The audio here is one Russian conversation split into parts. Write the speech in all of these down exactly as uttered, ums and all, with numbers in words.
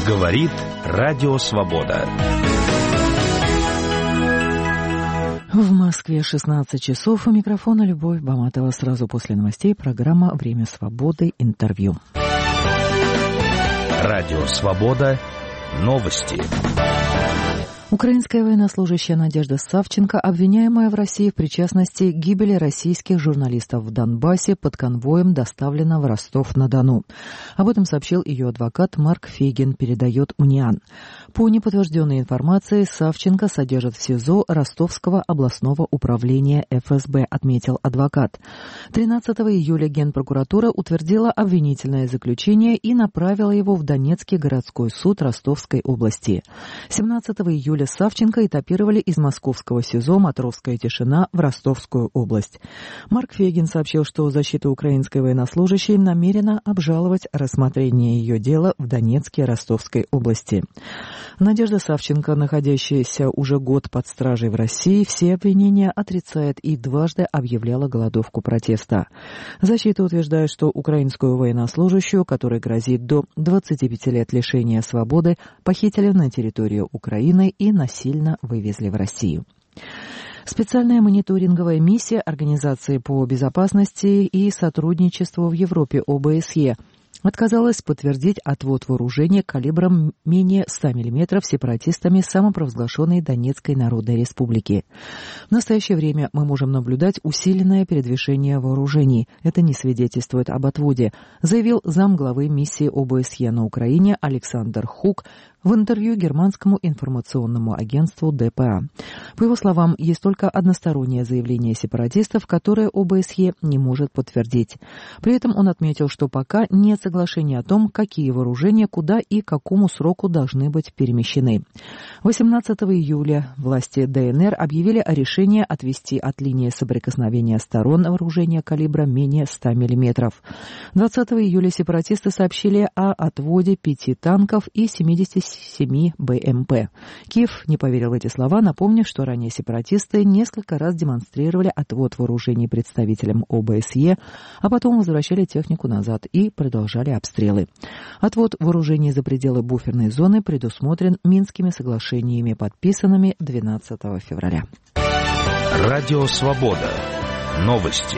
Говорит Радио Свобода. В Москве шестнадцать часов. У микрофона Любовь Баматова. Сразу после новостей программа «Время свободы. Интервью». Радио Свобода. Новости. Украинская военнослужащая Надежда Савченко, обвиняемая в России в причастности к гибели российских журналистов в Донбассе, под конвоем доставлена в Ростов-на-Дону. Об этом сообщил ее адвокат Марк Фегин, передает Униан. По неподтвержденной информации, Савченко содержат в СИЗО Ростовского областного управления эф эс бэ, отметил адвокат. тринадцатого июля Генпрокуратура утвердила обвинительное заключение и направила его в Донецкий городской суд Ростовской области. семнадцатого июля Савченко этапировали из московского СИЗО «Матросская тишина» в Ростовскую область. Марк Фегин сообщил, что защита украинской военнослужащей намерена обжаловать рассмотрение ее дела в Донецке и Ростовской области. Надежда Савченко, находящаяся уже год под стражей в России, все обвинения отрицает и дважды объявляла голодовку протеста. Защита утверждает, что украинскую военнослужащую, которой грозит до двадцати пяти лет лишения свободы, похитили на территорию Украины и насильно вывезли в Россию. Специальная мониторинговая миссия Организации по безопасности и сотрудничеству в Европе о бэ эс е отказалась подтвердить отвод вооружения калибром менее ста миллиметров сепаратистами самопровозглашенной Донецкой Народной Республики. В настоящее время мы можем наблюдать усиленное передвижение вооружений. Это не свидетельствует об отводе, заявил замглавы миссии о бэ эс е на Украине Александр Хук в интервью германскому информационному агентству дэ пэ а. По его словам, есть только одностороннее заявление сепаратистов, которое о бэ эс е не может подтвердить. При этом он отметил, что пока нет соглашения о том, какие вооружения, куда и какому сроку должны быть перемещены. восемнадцатого июля власти дэ эн эр объявили о решении отвести от линии соприкосновения сторон вооружения калибра менее ста миллиметров. двадцатого июля сепаратисты сообщили о отводе пяти танков и семидесяти семи бэ эм пэ. Киев не поверил в эти слова, напомнив, что ранее сепаратисты несколько раз демонстрировали отвод вооружений представителям о бэ эс е, а потом возвращали технику назад и продолжали обстрелы. Отвод вооружений за пределы буферной зоны предусмотрен Минскими соглашениями, подписанными двенадцатого февраля. Радио Свобода. Новости.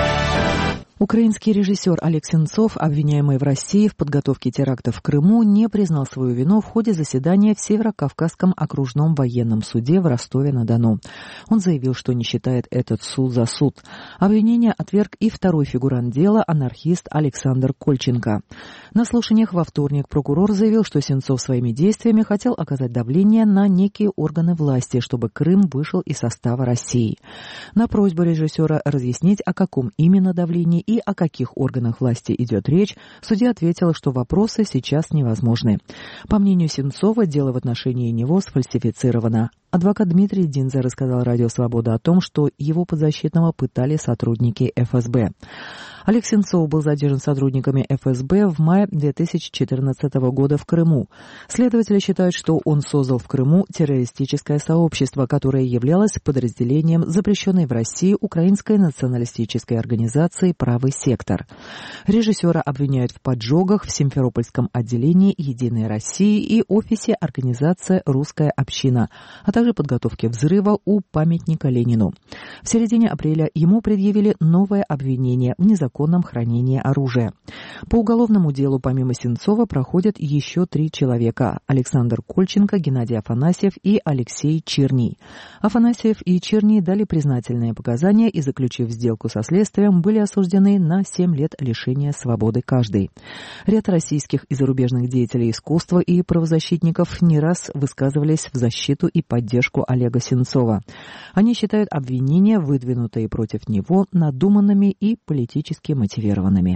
Украинский режиссер Олег Сенцов, обвиняемый в России в подготовке теракта в Крыму, не признал свою вину в ходе заседания в Северо-Кавказском окружном военном суде в Ростове-на-Дону. Он заявил, что не считает этот суд за суд. Обвинение отверг и второй фигурант дела, анархист Александр Кольченко. На слушаниях во вторник прокурор заявил, что Сенцов своими действиями хотел оказать давление на некие органы власти, чтобы Крым вышел из состава России. На просьбу режиссера разъяснить, о каком именно давлении и о каких органах власти идет речь, судья ответила, что вопросы сейчас невозможны. По мнению Сенцова, дело в отношении него сфальсифицировано. Адвокат Дмитрий Динза рассказал Радио Свобода о том, что его подзащитного пытали сотрудники эф эс бэ. Олег Сенцов был задержан сотрудниками эф эс бэ в мае две тысячи четырнадцатого года в Крыму. Следователи считают, что он создал в Крыму террористическое сообщество, которое являлось подразделением запрещенной в России украинской националистической организации «Правый сектор». Режиссера обвиняют в поджогах в Симферопольском отделении «Единой России» и офисе организации «Русская община», а также подготовке взрыва у памятника Ленину. В середине апреля ему предъявили новое обвинение в незаконном хранении оружия. По уголовному делу помимо Сенцова проходят еще три человека – Александр Кольченко, Геннадий Афанасьев и Алексей Черний. Афанасьев и Черний дали признательные показания и, заключив сделку со следствием, были осуждены на семь лет лишения свободы каждый. Ряд российских и зарубежных деятелей искусства и правозащитников не раз высказывались в защиту и поддержку Олега Сенцова. Они считают обвинения, выдвинутые против него, надуманными и политически мотивированными.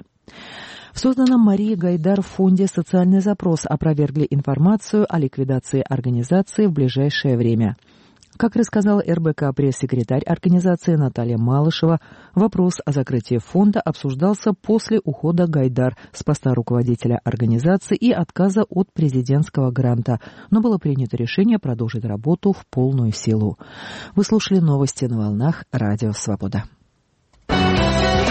В созданном Марией Гайдар фонде «Социальный запрос» опровергли информацию о ликвидации организации в ближайшее время. Как рассказала эр бэ ка пресс-секретарь организации Наталья Малышева, вопрос о закрытии фонда обсуждался после ухода Гайдар с поста руководителя организации и отказа от президентского гранта, но было принято решение продолжить работу в полную силу. Вы слушали новости на волнах Радио Свобода.